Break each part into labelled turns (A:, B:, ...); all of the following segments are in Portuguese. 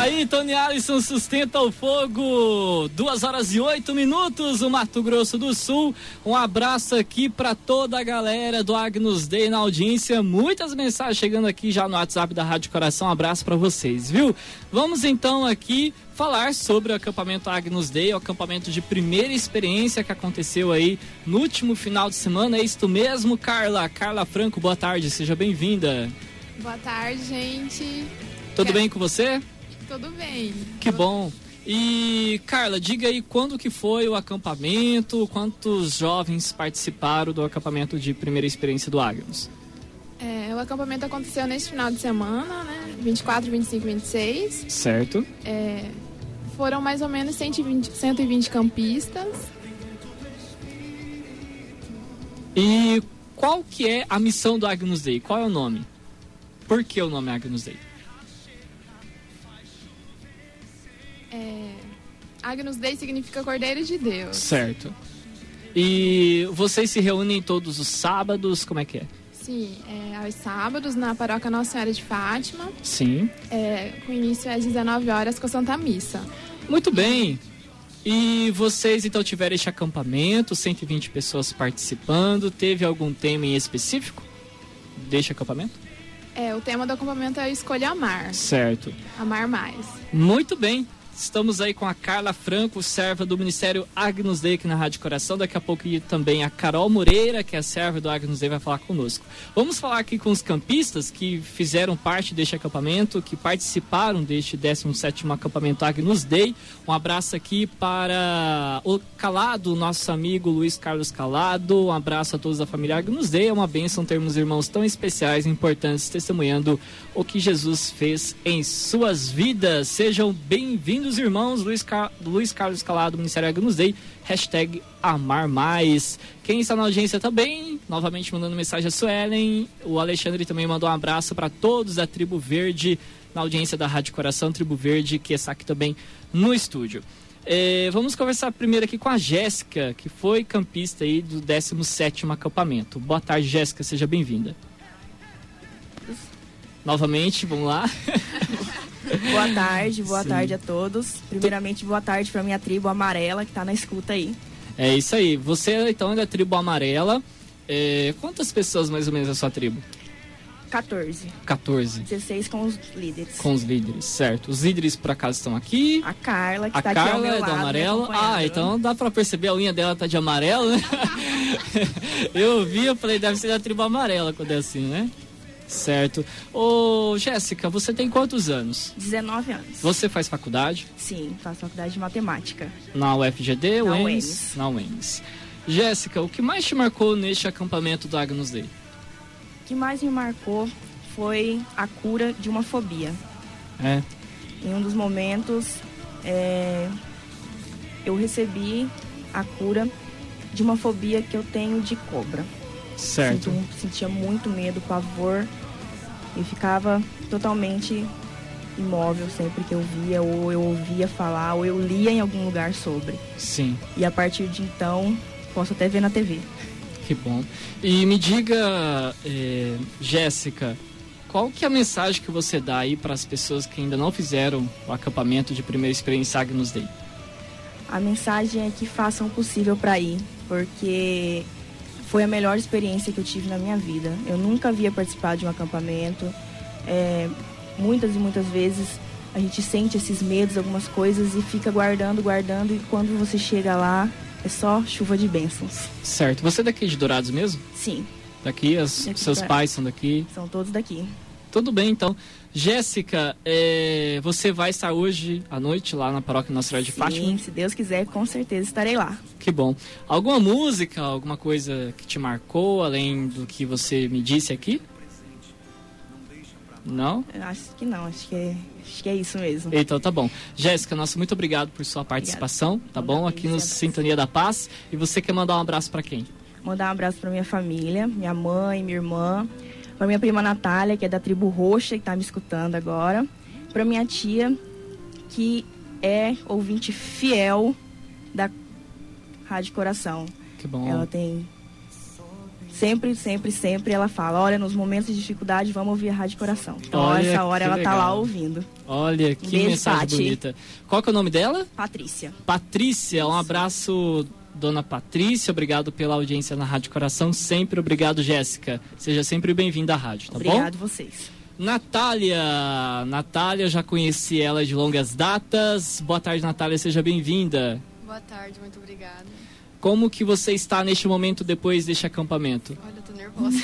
A: Aí, Tony Alisson sustenta o fogo. 2h08, o Mato Grosso do Sul. Um abraço aqui para toda a galera do Agnus Dei na audiência. Muitas mensagens chegando aqui já no WhatsApp da Rádio Coração. Um abraço para vocês, viu? Vamos então aqui falar sobre o acampamento Agnus Dei, o acampamento de primeira experiência que aconteceu aí no último final de semana. É isto mesmo, Carla? Carla Franco, boa tarde, seja bem-vinda.
B: Boa tarde, gente.
A: Tudo bem com você?
B: Tudo bem.
A: Que bom. E, Carla, diga aí quando que foi o acampamento, quantos jovens participaram do acampamento de primeira experiência do Agnus?
B: O acampamento aconteceu neste final de semana, né? 24, 25 e 26.
A: Certo.
B: Foram mais ou menos 120 campistas.
A: E qual que é a missão do Agnus Dei? Qual é o nome? Por que o nome Agnus Dei?
B: Agnus Dei significa Cordeiro de Deus.
A: Certo. E vocês se reúnem todos os sábados, como é que é?
B: Sim, aos sábados na paróquia Nossa Senhora de Fátima.
A: Sim.
B: Com início às 19 horas com a Santa Missa.
A: Muito bem. E vocês então tiveram este acampamento, 120 pessoas participando. Teve algum tema em específico deste acampamento?
B: O tema do acampamento é Escolha Amar.
A: Certo.
B: Amar mais.
A: Muito bem. Estamos aí com a Carla Franco, serva do Ministério Agnus Dei aqui na Rádio Coração. Daqui a pouco também a Carol Moreira, que é a serva do Agnus Dei, vai falar conosco. Vamos falar aqui com os campistas que fizeram parte deste acampamento, que participaram deste 17º acampamento Agnus Dei. Um abraço aqui para o Calado, nosso amigo Luiz Carlos Calado. Um abraço a todos da família Agnus Dei. É uma bênção termos irmãos tão especiais e importantes testemunhando o que Jesus fez em suas vidas. Sejam bem-vindos, irmãos. Luiz Carlos Calado, Ministério Agnus Dei, #Amar Mais. Quem está na audiência também, novamente mandando mensagem a Suelen. O Alexandre também mandou um abraço para todos da Tribo Verde, na audiência da Rádio Coração, Tribo Verde, que está aqui também no estúdio. Vamos conversar primeiro aqui com a Jéssica, que foi campista aí do 17º acampamento. Boa tarde, Jéssica, seja bem-vinda. Novamente, vamos lá.
C: Boa tarde a todos. Primeiramente, boa tarde para minha tribo amarela que está na escuta aí.
A: É isso aí. Você então é da tribo amarela. Quantas pessoas mais ou menos é a sua tribo?
C: 14. 16 com os líderes.
A: Com os líderes, certo. Os líderes por acaso estão aqui?
C: A Carla, que
A: está aqui ao meu
C: lado.
A: A Carla é do amarelo. Então dá para perceber, a unha dela tá de amarelo, né? Eu falei, deve ser da tribo amarela quando é assim, né? Certo. Ô, Jéssica, você tem quantos anos?
C: 19 anos.
A: Você faz faculdade?
C: Sim, faço faculdade de matemática.
A: Na UFGD?
C: Na UEMS.
A: Na UEMS. Jéssica, o que mais te marcou neste acampamento do Agnus Dei?
C: O que mais me marcou foi a cura de uma fobia. Em um dos momentos, eu recebi a cura de uma fobia que eu tenho de cobra.
A: Certo.
C: Sentia muito medo, pavor, e ficava totalmente imóvel sempre que eu via, ou eu ouvia falar, ou eu lia em algum lugar sobre.
A: Sim.
C: E a partir de então, posso até ver na TV.
A: Que bom. E me diga, Jéssica, qual que é a mensagem que você dá aí para as pessoas que ainda não fizeram o acampamento de primeira experiência Agnus Dei?
C: A mensagem é que façam o possível para ir, porque foi a melhor experiência que eu tive na minha vida. Eu nunca havia participado de um acampamento. Muitas e muitas vezes a gente sente esses medos, algumas coisas, e fica guardando, e quando você chega lá, é só chuva de bênçãos.
A: Certo. Você é daqui de Dourados mesmo?
C: Sim.
A: Daqui? Seus pais são daqui?
C: São todos daqui.
A: Tudo bem, então. Jéssica, você vai estar hoje à noite lá na paróquia Nossa Senhora de Fátima?
C: Sim, se Deus quiser, com certeza estarei lá.
A: Que bom. Alguma música, alguma coisa que te marcou, além do que você me disse aqui? Não?
C: Eu acho que não, acho que é isso mesmo.
A: Então tá bom. Jéssica, muito obrigado por sua participação, tá bom? Aqui no Sintonia da Paz. E você quer mandar um abraço para quem?
C: Mandar um abraço para minha família, minha mãe, minha irmã, para minha prima Natália, que é da tribo Roxa, que tá me escutando agora, para minha tia, que é ouvinte fiel da Rádio Coração.
A: Que bom.
C: Ela tem sempre ela fala, olha, nos momentos de dificuldade, vamos ouvir a Rádio Coração. Então,
A: Olha,
C: essa hora ela
A: legal.
C: tá lá ouvindo.
A: Olha, que
C: Beijo,
A: mensagem
C: Pati.
A: bonita. Qual que é o nome dela?
C: Patrícia.
A: Patrícia, um abraço, dona Patrícia, obrigado pela audiência na Rádio Coração, sempre obrigado, Jéssica. Seja sempre bem-vinda à rádio, tá bom?
C: Obrigado vocês.
A: Natália, já conheci ela de longas datas. Boa tarde, Natália, seja bem-vinda.
B: Boa tarde, muito obrigada.
A: Como que você está neste momento depois deste acampamento?
B: Olha, eu tô nervosa.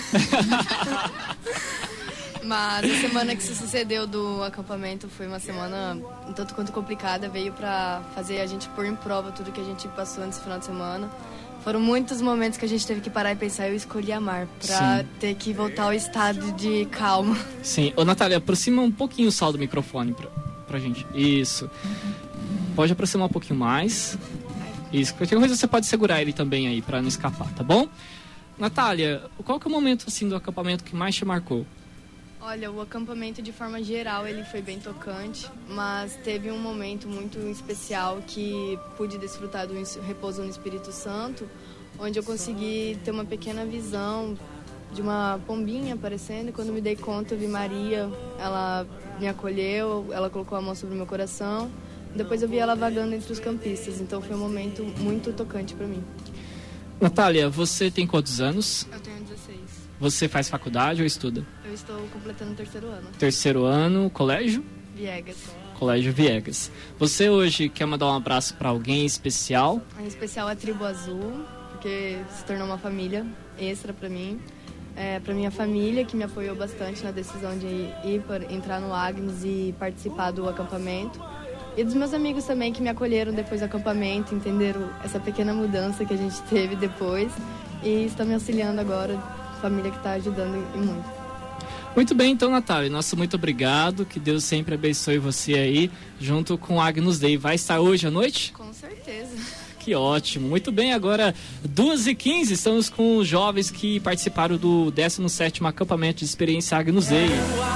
B: Mas a semana que se sucedeu do acampamento foi uma semana um tanto quanto complicada. Veio pra fazer a gente pôr em prova tudo que a gente passou nesse final de semana. Foram muitos momentos que a gente teve que parar e pensar, eu escolhi amar, pra ter que voltar ao estado de calma.
A: Sim. Ô, Natália, aproxima um pouquinho o sal do microfone pra gente. Isso. Pode aproximar um pouquinho mais. Isso. Qualquer coisa você pode segurar ele também aí, pra não escapar, tá bom? Natália, qual que é o momento, assim, do acampamento que mais te marcou?
B: Olha, o acampamento de forma geral ele foi bem tocante, mas teve um momento muito especial que pude desfrutar do repouso no Espírito Santo, onde eu consegui ter uma pequena visão de uma pombinha aparecendo, e quando me dei conta eu vi Maria, ela me acolheu, ela colocou a mão sobre o meu coração, depois eu vi ela vagando entre os campistas, então foi um momento muito tocante para mim.
A: Natália, você tem quantos anos?
B: Eu tenho 16.
A: Você faz faculdade ou estuda?
B: Eu estou completando o 3º ano.
A: 3º ano, colégio?
B: Viegas.
A: Colégio Viegas. Você hoje quer mandar um abraço para alguém especial?
B: Em especial a Tribo Azul, porque se tornou uma família extra para mim. Para minha família, que me apoiou bastante na decisão de entrar no Agnus e participar do acampamento. E dos meus amigos também, que me acolheram depois do acampamento, entenderam essa pequena mudança que a gente teve depois. E estão me auxiliando agora, família que está ajudando e muito.
A: Muito bem, então, Natália, nosso muito obrigado, que Deus sempre abençoe você aí, junto com o Agnus Dei. Vai estar hoje à noite?
B: Com certeza.
A: Que ótimo, muito bem, agora 2h15, estamos com os jovens que participaram do 17º acampamento de experiência Agnus Dei.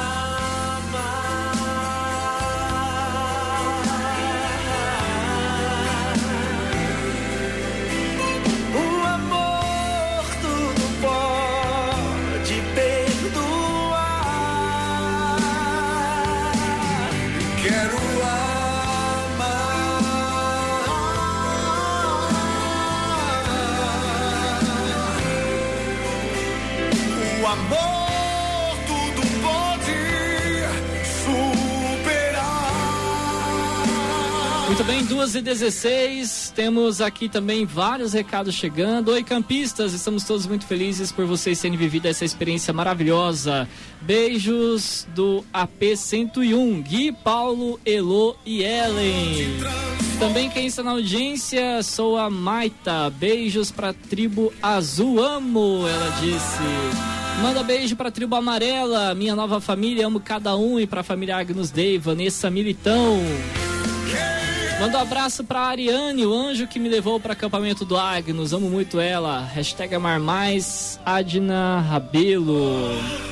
A: Muito bem, 2h16, temos aqui também vários recados chegando. Oi, campistas, estamos todos muito felizes por vocês terem vivido essa experiência maravilhosa. Beijos do AP 101, Gui, Paulo, Elô e Ellen. Também quem está na audiência, sou a Maita. Beijos pra Tribo Azul, amo, ela disse. Manda beijo pra Tribo Amarela, minha nova família, amo cada um. E pra família Agnus Dei, Vanessa Militão. Manda um abraço pra Ariane, o anjo que me levou para acampamento do Agnus. Amo muito ela. Hashtag Amar Mais, Adna Rabelo.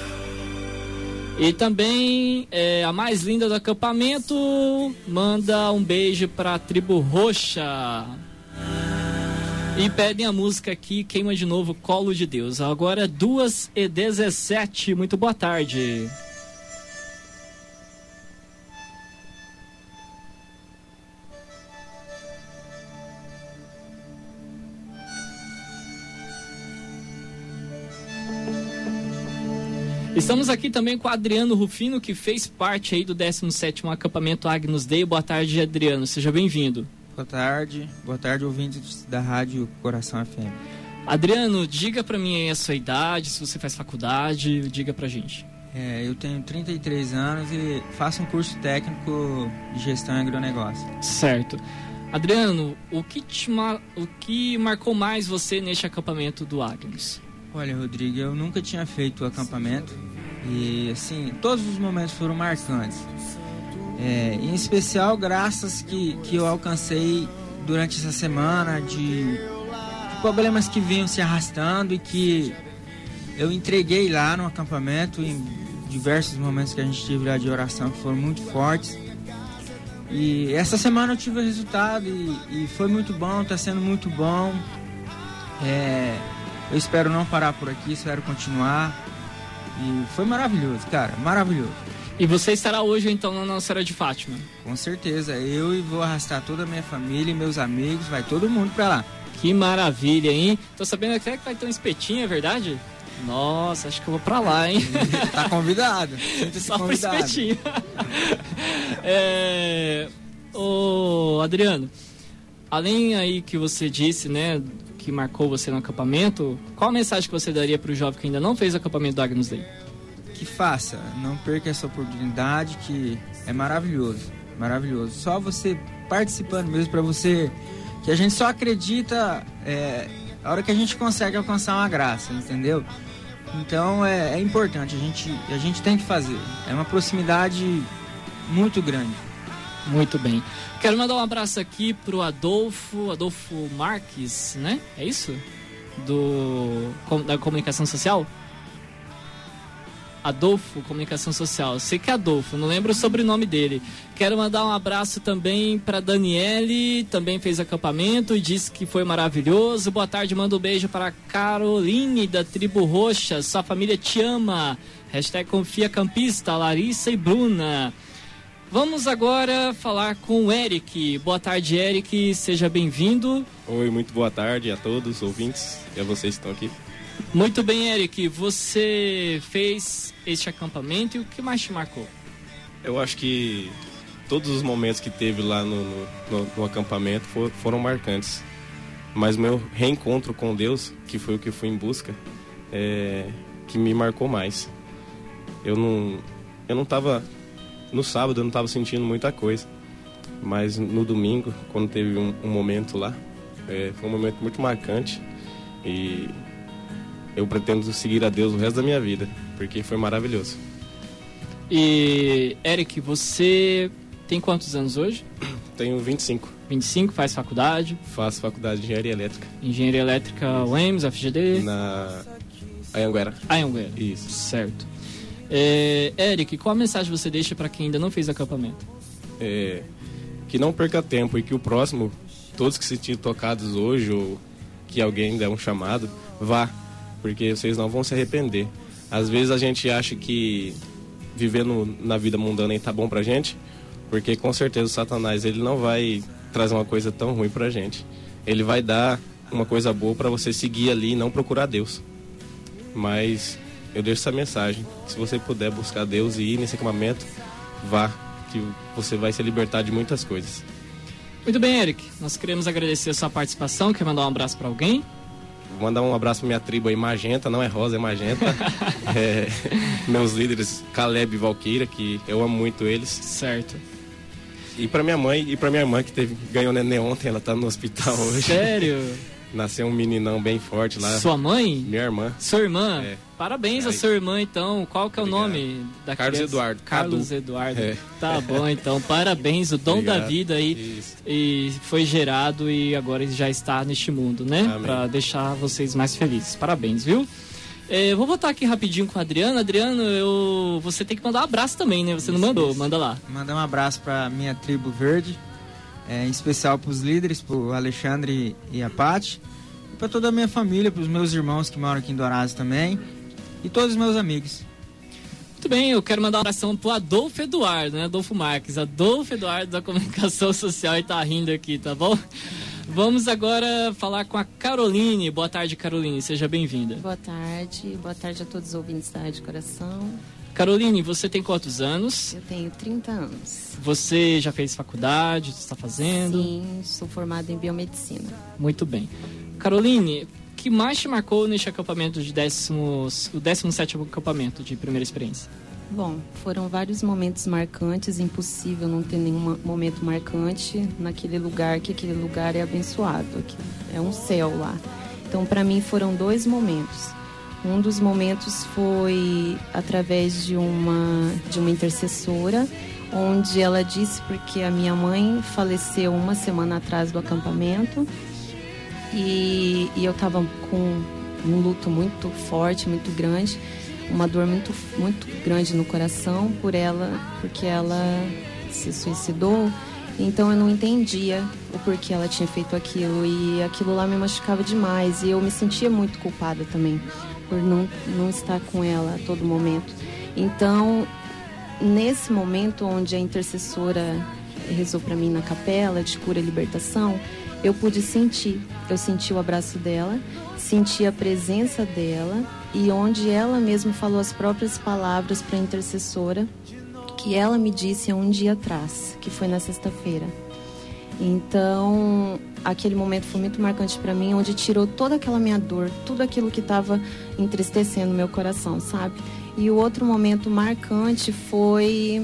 A: E também a mais linda do acampamento manda um beijo pra Tribo Roxa. E pedem a música aqui, queima de novo, Colo de Deus. Agora 2h17, muito boa tarde. Estamos aqui também com o Adriano Rufino, que fez parte aí do 17º acampamento Agnus Dei. Boa tarde, Adriano, seja bem-vindo.
D: Boa tarde, ouvintes da Rádio Coração FM.
A: Adriano, diga pra mim aí a sua idade, se você faz faculdade, diga pra gente.
D: Eu tenho 33 anos e faço um curso técnico de gestão e agronegócio.
A: Certo. Adriano, o que marcou mais você neste acampamento do Agnus?
D: Olha, Rodrigo, eu nunca tinha feito o acampamento e, assim, todos os momentos foram marcantes. Em especial, graças que eu alcancei durante essa semana de problemas que vinham se arrastando e que eu entreguei lá no acampamento em diversos momentos que a gente teve lá de oração que foram muito fortes. E essa semana eu tive o resultado e foi muito bom, está sendo muito bom. Eu espero não parar por aqui, espero continuar. E foi maravilhoso, cara, maravilhoso.
A: E você estará hoje, então, na Nossa Senhora de Fátima?
D: Com certeza, eu vou arrastar toda a minha família e meus amigos, vai todo mundo pra lá.
A: Que maravilha, hein? Tô sabendo até que vai ter um espetinho, é verdade? Nossa, acho que eu vou pra lá, hein?
D: Tá convidado.
A: Só pro espetinho. Ô, Adriano, além aí que você disse, né, que marcou você no acampamento, qual a mensagem que você daria pro jovem que ainda não fez o acampamento do Agnus Dei?
D: Que faça, não perca essa oportunidade, que é maravilhoso, maravilhoso. Só você participando mesmo, pra você, que a gente só acredita a hora que a gente consegue alcançar uma graça, entendeu? Então é importante, a gente tem que fazer, é uma proximidade muito grande.
A: Muito bem. Quero mandar um abraço aqui pro Adolfo Marques, né? É isso? Da Comunicação Social? Adolfo, Comunicação Social. Sei que é Adolfo, não lembro o sobrenome dele. Quero mandar um abraço também para Daniele, também fez acampamento e disse que foi maravilhoso. Boa tarde, manda um beijo para Caroline da Tribo Roxa. Sua família te ama. #Confia Campista, Larissa e Bruna. Vamos agora falar com o Eric. Boa tarde, Eric, seja bem-vindo.
E: Oi, muito boa tarde a todos os ouvintes e a vocês que estão aqui.
A: Muito bem, Eric, você fez este acampamento e o que mais te marcou?
E: Eu acho que todos os momentos que teve lá no acampamento foram marcantes. Mas meu reencontro com Deus, que foi o que eu fui em busca, que me marcou mais. Eu não tava... No sábado eu não estava sentindo muita coisa. Mas no domingo, quando teve um momento lá, foi um momento muito marcante. E eu pretendo seguir a Deus o resto da minha vida, porque foi maravilhoso.
A: E, Eric, você tem quantos anos hoje?
E: Tenho 25.
A: 25, faz faculdade?
E: Faço faculdade de Engenharia Elétrica.
A: Engenharia Elétrica UEMS, FGD?
E: Na Anhanguera.
A: Anhanguera.
E: Isso.
A: Certo. Eric, qual a mensagem você deixa para quem ainda não fez acampamento?
E: Que não perca tempo e que o próximo, todos que se sentirem tocados hoje ou que alguém der um chamado, vá, porque vocês não vão se arrepender. Às vezes a gente acha que viver na vida mundana aí tá bom pra gente, porque com certeza o Satanás ele não vai trazer uma coisa tão ruim pra gente. Ele vai dar uma coisa boa pra você seguir ali e não procurar Deus. Mas eu deixo essa mensagem: se você puder buscar Deus e ir nesse acampamento, vá, que você vai se libertar de muitas coisas.
A: Muito bem, Eric, nós queremos agradecer a sua participação. Quer mandar um abraço para alguém?
E: Vou mandar um abraço pra minha tribo aí, Magenta, não é Rosa, é Magenta. Meus líderes, Caleb e Valqueira, que eu amo muito eles.
A: Certo.
E: E pra minha mãe e pra minha irmã, que ganhou neném ontem, ela tá no hospital hoje.
A: Sério?
E: Nasceu um meninão bem forte lá.
A: Sua mãe?
E: Minha irmã.
A: Sua irmã? Parabéns a sua irmã, então. Qual que é o nome da
E: Carlos
A: criança?
E: Eduardo.
A: Carlos Eduardo. Tá bom, então. Parabéns, o dom da vida aí. Isso. E foi gerado e agora já está neste mundo, né? Amém. Pra deixar vocês mais felizes. Parabéns, viu? Vou voltar aqui rapidinho com o Adriano. Adriano, você tem que mandar um abraço também, né? Você não mandou? Manda lá.
D: Mandar um abraço pra minha tribo verde. Em especial para os líderes, para o Alexandre e a Paty, e para toda a minha família, para os meus irmãos que moram aqui em Dourados também, e todos os meus amigos.
A: Muito bem, eu quero mandar um abração para o Adolfo Eduardo, né? Adolfo Marques, Adolfo Eduardo da Comunicação Social, e tá rindo aqui, tá bom? Vamos agora falar com a Caroline. Boa tarde, Caroline, seja bem-vinda.
F: Boa tarde a todos os ouvintes da Rádio Coração.
A: Caroline, você tem quantos anos?
F: Eu tenho 30 anos.
A: Você já fez faculdade? Está fazendo?
F: Sim, sou formada em biomedicina.
A: Muito bem. Caroline, o que mais te marcou neste acampamento de o 17º acampamento de primeira experiência?
F: Bom, foram vários momentos marcantes, impossível não ter nenhum momento marcante naquele lugar, que aquele lugar é abençoado, é um céu lá. Então, para mim, foram 2 momentos. Um dos momentos foi através de uma intercessora, onde ela disse, porque a minha mãe faleceu 1 semana atrás do acampamento, e eu estava com um luto muito forte, muito grande, uma dor muito, muito grande no coração por ela, porque ela se suicidou, Então eu não entendia o porquê ela tinha feito aquilo, e aquilo lá me machucava demais, e eu me sentia muito culpada também por não estar com ela a todo momento. Então, nesse momento onde a intercessora rezou para mim na capela de cura e libertação, eu pude sentir. Eu senti o abraço dela, senti a presença dela, e onde ela mesma falou as próprias palavras para a intercessora que ela me disse há um dia atrás, que foi na sexta-feira. Então, aquele momento foi muito marcante para mim, onde tirou toda aquela minha dor, tudo aquilo que estava entristecendo meu coração, sabe? E o outro momento marcante foi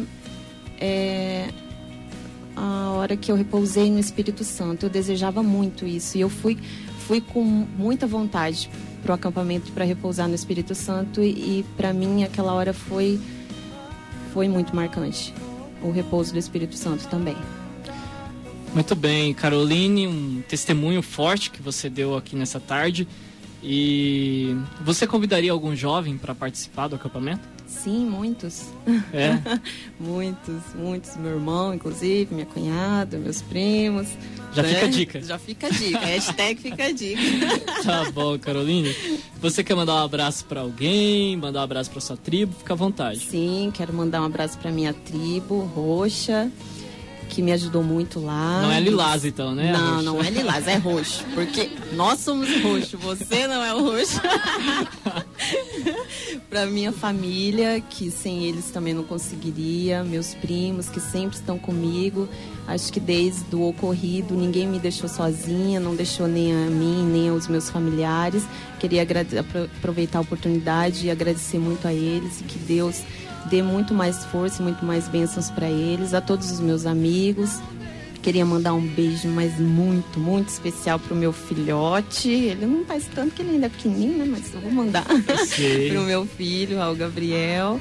F: a hora que eu repousei no Espírito Santo. Eu desejava muito isso, e eu fui com muita vontade pro acampamento para repousar no Espírito Santo, e para mim aquela hora foi muito marcante, o repouso do Espírito Santo também.
A: Muito bem, Caroline, um testemunho forte que você deu aqui nessa tarde. E você convidaria algum jovem para participar do acampamento?
F: Sim, muitos.
A: É?
F: muitos. Meu irmão, inclusive, minha cunhada, meus primos.
A: Já fica a dica.
F: Já fica a dica. Hashtag fica a dica.
A: Tá bom, Caroline. Você quer mandar um abraço para alguém, mandar um abraço para sua tribo? Fica à vontade.
F: Sim, quero mandar um abraço para minha tribo, Roxa, que me ajudou muito lá.
A: Não é lilás, então, né?
F: Não é lilás, é roxo. Porque nós somos roxo, você não é o roxo. Pra minha família, que sem eles também não conseguiria. Meus primos, que sempre estão comigo. Acho que desde o ocorrido, ninguém me deixou sozinha, não deixou nem a mim, nem aos meus familiares. Queria aproveitar a oportunidade e agradecer muito a eles, e que Deus dê muito mais força e muito mais bênçãos para eles, a todos os meus amigos. Queria mandar um beijo, mas muito, muito especial pro meu filhote. Ele não faz tanto, que ele ainda é pequenininho, né? Mas eu vou mandar pro meu filho, ao Gabriel.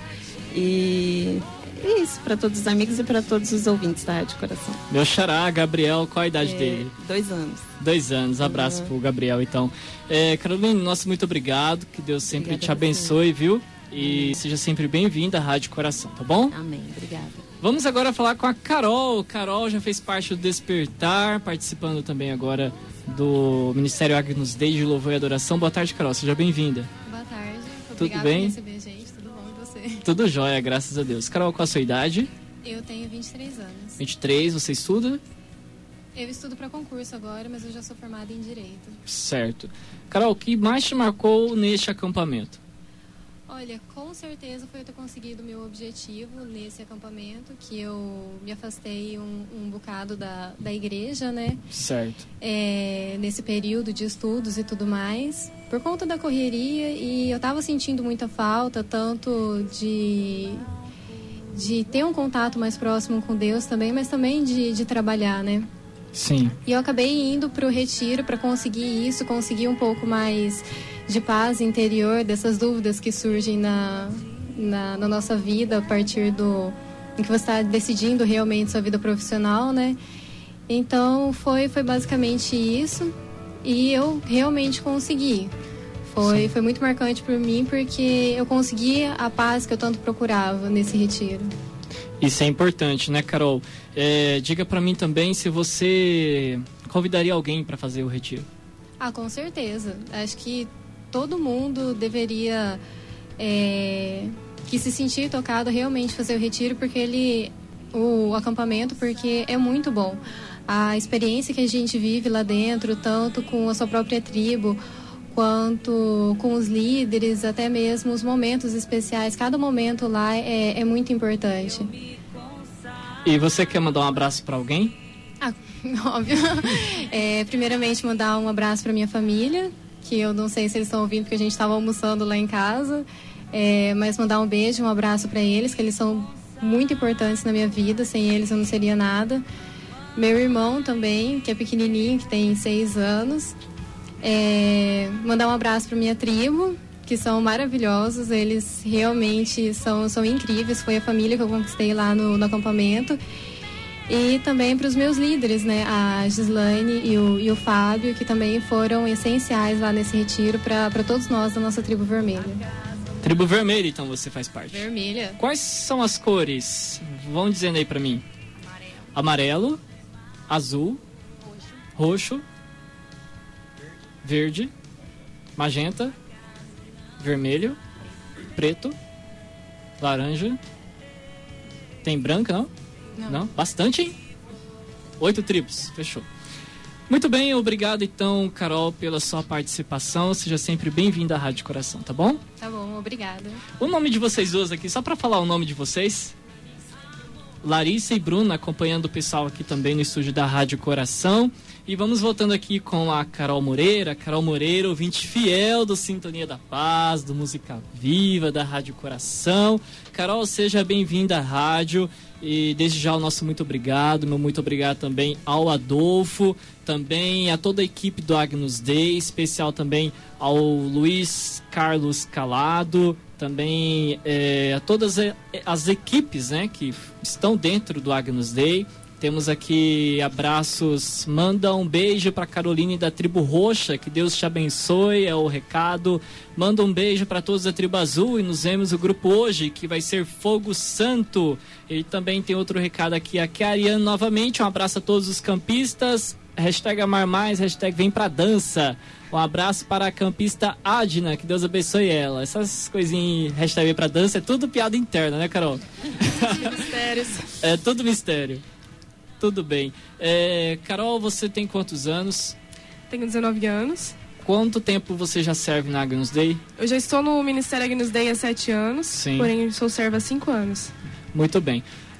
F: E isso, para todos os amigos e para todos os ouvintes da Rádio Coração.
A: Meu xará, Gabriel, qual a idade dele?
F: 2 anos.
A: 2 anos, abraço pro Gabriel, então. Caroline, nosso muito obrigado, que Deus sempre te abençoe, viu? E seja sempre bem-vinda à Rádio Coração, tá bom?
F: Amém, obrigada.
A: Vamos agora falar com a Carol. Carol já fez parte do Despertar, participando também agora do Ministério Agnus Dei de Louvor e Adoração. Boa tarde, Carol, seja bem-vinda.
G: Boa tarde,
A: tudo bem?
G: Por receber, gente. Tudo bom com você?
A: Tudo jóia, graças a Deus. Carol, qual a sua idade?
G: Eu tenho 23 anos.
A: 23, você estuda?
G: Eu estudo para concurso agora, mas eu já sou formada em Direito.
A: Certo. Carol, o que mais te marcou neste acampamento?
G: Olha, com certeza foi eu ter conseguido o meu objetivo nesse acampamento, que eu me afastei um bocado da igreja, né?
A: Certo.
G: Nesse período de estudos e tudo mais, por conta da correria, e eu estava sentindo muita falta, tanto de ter um contato mais próximo com Deus também, mas também de trabalhar, né?
A: Sim.
G: E eu acabei indo para o retiro para conseguir isso, conseguir um pouco mais de paz interior, dessas dúvidas que surgem na nossa vida a partir em que você está decidindo realmente sua vida profissional, né? Então foi basicamente isso, e eu realmente consegui. Foi muito marcante para mim, porque eu consegui a paz que eu tanto procurava nesse retiro.
A: Isso é importante, né, Carol? Diga para mim também se você convidaria alguém para fazer o retiro.
G: Ah, com certeza. Acho que todo mundo deveria que se sentir tocado realmente fazer o retiro, porque o acampamento, porque é muito bom. A experiência que a gente vive lá dentro, tanto com a sua própria tribo, quanto com os líderes, até mesmo os momentos especiais. Cada momento lá é muito importante.
A: E você quer mandar um abraço para alguém?
G: Ah, óbvio. Primeiramente, mandar um abraço para minha família, que eu não sei se eles estão ouvindo, porque a gente estava almoçando lá em casa. Mas mandar um beijo, um abraço para eles, que eles são muito importantes na minha vida. Sem eles eu não seria nada. Meu irmão também, que é pequenininho, que tem 6 anos. Mandar um abraço para minha tribo, que são maravilhosos, eles realmente são incríveis. Foi a família que eu conquistei lá no acampamento. E também para os meus líderes, né, a Gislaine e o Fábio, que também foram essenciais lá nesse retiro para todos nós da nossa tribo vermelha.
A: Tribo vermelha, então, você faz parte?
G: Vermelha.
A: Quais são as cores? Vão dizendo aí para mim. Amarelo. azul, roxo, verde, magenta, vermelho, preto, laranja. Tem branca, não? Não? Bastante, hein? 8 tribos, fechou. Muito bem, obrigado então, Carol, pela sua participação. Seja sempre bem-vinda à Rádio Coração, tá bom?
G: Tá bom, obrigada.
A: O nome de vocês duas aqui, só para falar o nome de vocês. Larissa e Bruna, acompanhando o pessoal aqui também no estúdio da Rádio Coração. E vamos voltando aqui com a Carol Moreira. Carol Moreira, ouvinte fiel do Sintonia da Paz, do Música Viva, da Rádio Coração. Carol, seja bem-vinda à rádio. E desde já o nosso muito obrigado. Meu muito obrigado também ao Adolfo, também a toda a equipe do Agnus Dei, especial também ao Luiz Carlos Calado, também a todas as equipes, né, que estão dentro do Agnus Dei. Temos aqui abraços, manda um beijo para Caroline da Tribo Roxa, que Deus te abençoe, é o recado. Manda um beijo para todos da Tribo Azul e nos vemos o grupo hoje, que vai ser Fogo Santo. E também tem outro recado aqui, a Ariane novamente, um abraço a todos os campistas, hashtag Amar Mais, hashtag Vem Pra Dança. Um abraço para a campista Adna, que Deus abençoe ela. Essas coisinhas, hashtag Vem Pra Dança, é tudo piada interna, né, Carol?
B: Mistérios.
A: É tudo mistério. Tudo bem. Carol, você tem quantos anos?
H: Tenho 19 anos.
A: Quanto tempo você já serve na Agnus Dei?
H: Eu já estou no Ministério Agnus Dei há 7 anos,
A: Sim.
H: Porém sou serva há 5 anos.
A: Muito bem.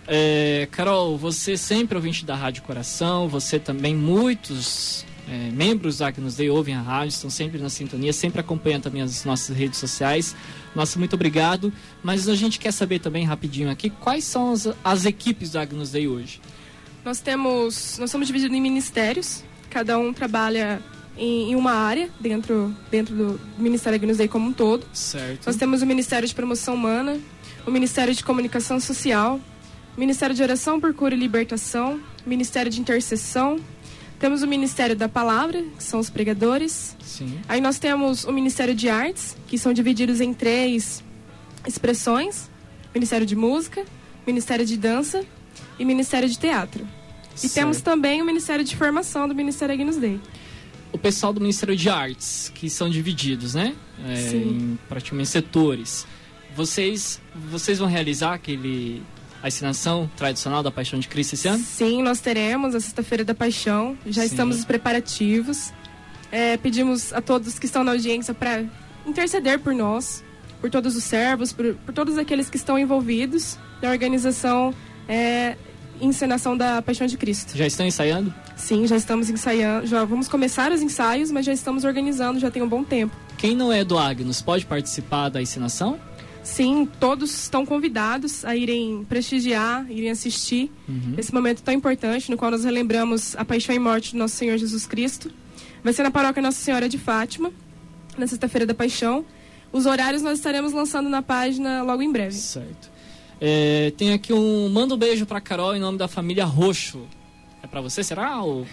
A: Carol, você sempre ouvinte da Rádio Coração, você também, muitos membros da Agnus Dei ouvem a rádio, estão sempre na sintonia, sempre acompanham também as nossas redes sociais. Nossa, muito obrigado. Mas a gente quer saber também, rapidinho aqui, quais são as equipes da Agnus Dei hoje?
H: Nós somos divididos em ministérios, cada um trabalha em uma área dentro do Ministério Agnus Dei como um todo.
A: Certo.
H: Nós temos o Ministério de Promoção Humana, o Ministério de Comunicação Social, o Ministério de Oração por Cura e Libertação, o Ministério de Intercessão, temos o Ministério da Palavra, que são os pregadores.
A: Sim.
H: Aí nós temos o Ministério de Artes, que são divididos em 3 expressões: Ministério de Música, Ministério de Dança e Ministério de Teatro. E temos também o Ministério de Formação do Ministério Agnus Dei.
A: O pessoal do Ministério de Artes, que são divididos, né? Em praticamente setores. Vocês vão realizar a encenação tradicional da Paixão de Cristo esse ano?
H: Sim, nós teremos a Sexta-feira da Paixão. Já estamos nos preparativos. Pedimos a todos que estão na audiência para interceder por nós, por todos os servos, por todos aqueles que estão envolvidos na organização encenação da Paixão de Cristo.
A: Já estão ensaiando?
H: Sim, já estamos ensaiando. Já vamos começar os ensaios, mas já estamos organizando, já tem um bom tempo.
A: Quem não é do Agnus pode participar da encenação?
H: Sim, todos estão convidados a irem prestigiar, irem assistir esse momento tão importante, no qual nós relembramos a paixão e morte do nosso Senhor Jesus Cristo. Vai ser na paróquia Nossa Senhora de Fátima, na Sexta-feira da Paixão. Os horários nós estaremos lançando na página logo em breve.
A: Certo. Tem aqui manda um beijo pra Carol em nome da família Roxo. É pra você, será? Ou...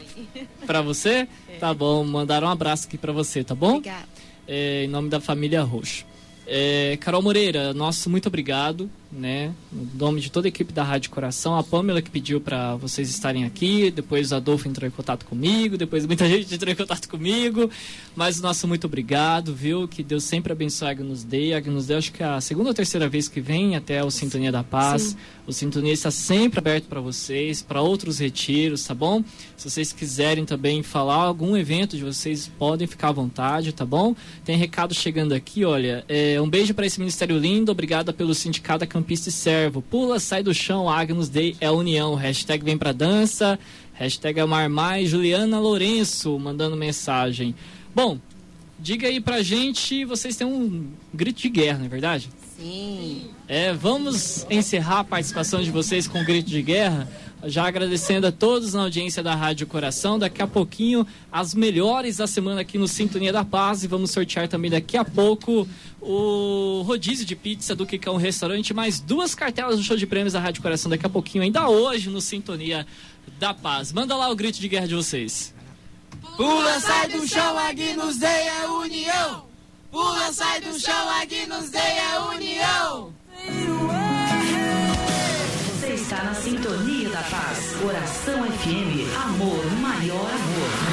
A: Pra você? Tá bom, mandaram um abraço aqui pra você, tá bom?
B: Obrigada.
A: Em nome da família Roxo. Carol Moreira, nosso muito obrigado, né? Em nome de toda a equipe da Rádio Coração, a Pâmela que pediu para vocês estarem aqui, depois o Adolfo entrou em contato comigo, depois muita gente entrou em contato comigo, mas o nosso muito obrigado, viu? Que Deus sempre abençoe a Agnus Dei. A Agnus Dei, acho que é a segunda ou terceira vez que vem até o Sintonia da Paz. Sim. O Sintonia está sempre aberto para vocês, para outros retiros, tá bom? Se vocês quiserem também falar algum evento de vocês, podem ficar à vontade, tá bom? Tem recado chegando aqui, olha, um beijo para esse ministério lindo, obrigada pelo Sindicato Campista e Servo. Pula, sai do chão, Agnus Dei é união. Hashtag Vem Pra Dança, hashtag Amar Mais, Juliana Lourenço mandando mensagem. Bom, diga aí pra gente, vocês têm um grito de guerra, não é verdade?
F: Sim.
A: Vamos encerrar a participação de vocês com um grito de guerra, já agradecendo a todos na audiência da Rádio Coração. Daqui a pouquinho, as melhores da semana aqui no Sintonia da Paz, e vamos sortear também daqui a pouco o rodízio de pizza do Quicão Restaurante, mais 2 cartelas do show de prêmios da Rádio Coração daqui a pouquinho, ainda hoje no Sintonia da Paz. Manda lá o grito de guerra de vocês.
I: Pula, sai do chão, Agnus Dei é união. Pula, sai do chão, Agnus Dei é união.
J: Você está está na sintonia da paz. Coração FM, amor, maior amor.